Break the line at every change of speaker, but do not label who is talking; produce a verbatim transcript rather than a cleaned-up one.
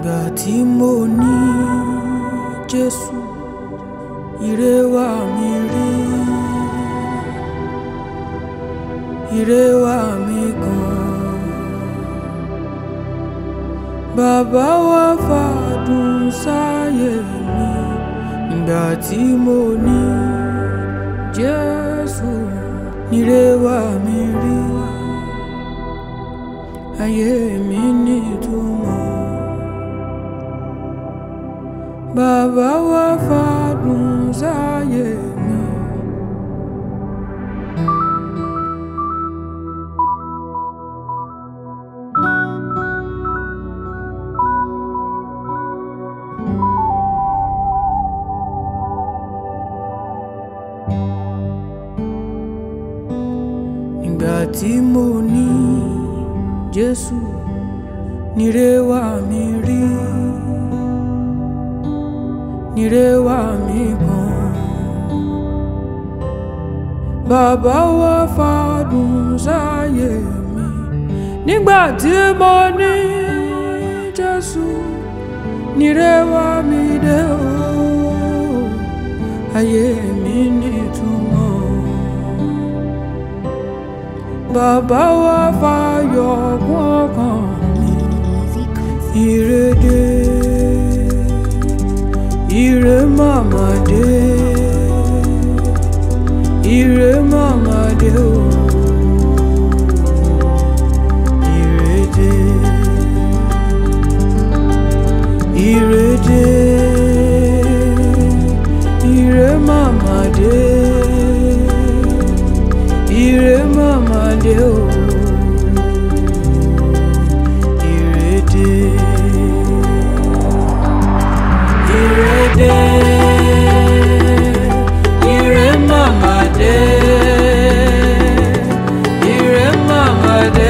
Ìgbà tí mo ní Jésù, ire wá mi rí, ire wá mi gan. Bàbá wa fàdùn sáyé mi. Ìgbà tí mo ní Jésù, ire wá mi rí, ayé mi ní ìtumọ̀. Bàbá wa fàdùn sáyé mi. Ìgbà tí mo ní Jésù, nire wá mi rí, nire wá mi gan. Bàbá wa fàdùn sáyé mi. Nígbà tí mo ní Jésù, nire wá mi dé o, ayé mi ní ìtumọ̀. Bàbá wa fàyọ̀ kún ọkàn mi. Ire dé, ire mama dé, ire mama dé o. Ire dé, ire dé, ire mama dé, ire mama dé o. Ire dé, ire dé, ire mama dé, ire mama dé.